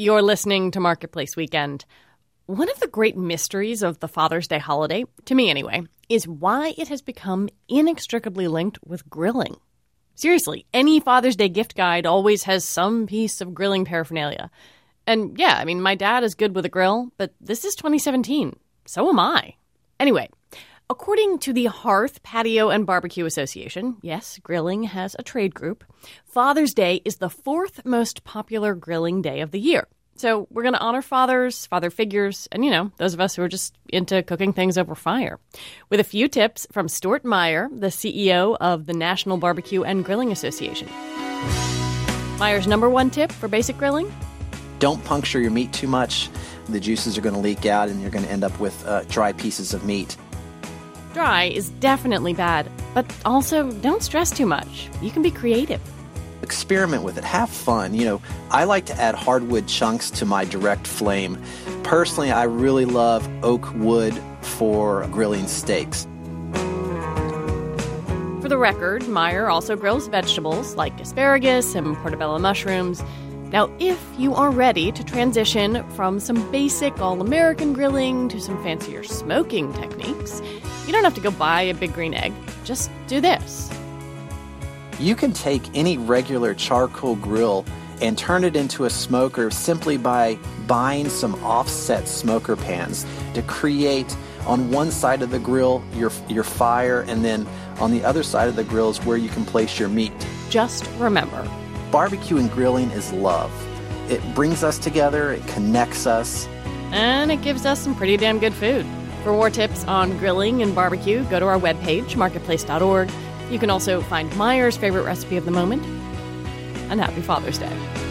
You're listening to Marketplace Weekend. One of the great mysteries of the Father's Day holiday, to me anyway, is why it has become inextricably linked with grilling. Seriously, any Father's Day gift guide always has some piece of grilling paraphernalia. And yeah, I mean, my dad is good with a grill, but this is 2017. So am I. Anyway, according to the Hearth, Patio, and Barbecue Association, yes, grilling has a trade group, Father's Day is the fourth most popular grilling day of the year. So we're going to honor fathers, father figures, and, those of us who are just into cooking things over fire. With a few tips from Stuart Meyer, the CEO of the National Barbecue and Grilling Association. Meyer's number one tip for basic grilling? Don't puncture your meat too much. The juices are going to leak out and you're going to end up with dry pieces of meat. Dry is definitely bad, but also don't stress too much. You can be creative. Experiment with it. Have fun. I like to add hardwood chunks to my direct flame. Personally, I really love oak wood for grilling steaks. For the record, Meyer also grills vegetables like asparagus and portobello mushrooms. Now, if you are ready to transition from some basic all-American grilling to some fancier smoking techniques, you don't have to go buy a big green egg. Just do this. You can take any regular charcoal grill and turn it into a smoker simply by buying some offset smoker pans to create on one side of the grill your fire, and then on the other side of the grill is where you can place your meat. Just remember, barbecue and grilling is love. It brings us together, it connects us, and it gives us some pretty damn good food. For more tips on grilling and barbecue, go to our webpage, marketplace.org. You can also find Meyer's favorite recipe of the moment. And happy Father's Day.